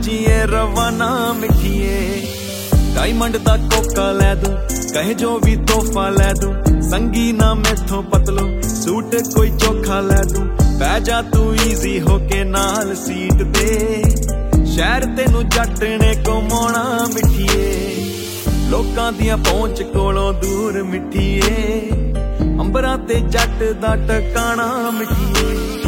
जीए रवाना मिठिए। डायमंड दा कोका लै दूं, कहे जो भी तोहफा लै दूं, संगी ना मैथों पतलो सूट कोई चोखा लै दूं। पै जा तू ईजी होके नाल सीट ते, शहर तेनू जट ने घुमाउणा मिठिए। लोकां दियां पहुंच कोलों दूर मिठिए, अंबरां ते जट दा टकाना मिठिए।